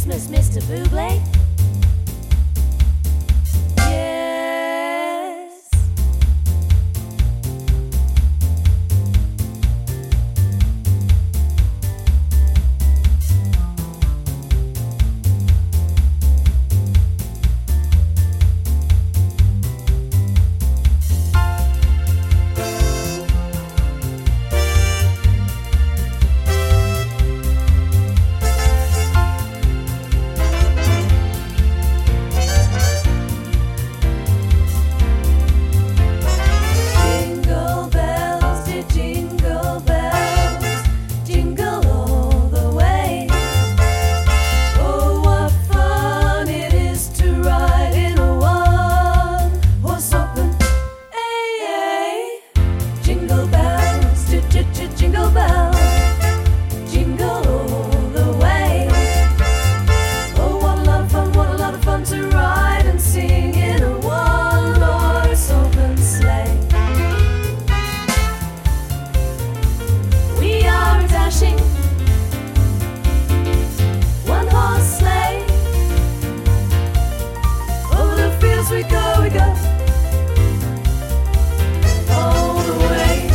Christmas, Mr. Buble? Yes. Jingle bells, jingle all the way. Oh, what a lot of fun, what a lot of fun to ride and sing in a one-horse open sleigh. We are a dashing one-horse sleigh. Over the fields we go, all the way.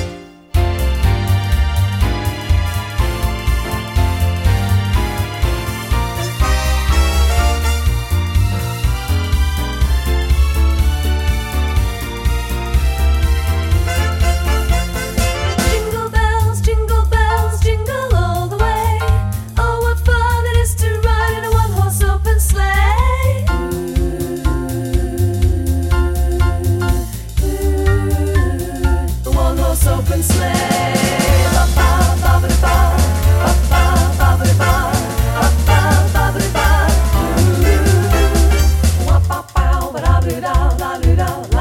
Open sleigh. Ba ba ba ba ba, ba ba ba ba ba, ba ba ba ba. Wa ba ba ba da da da da da.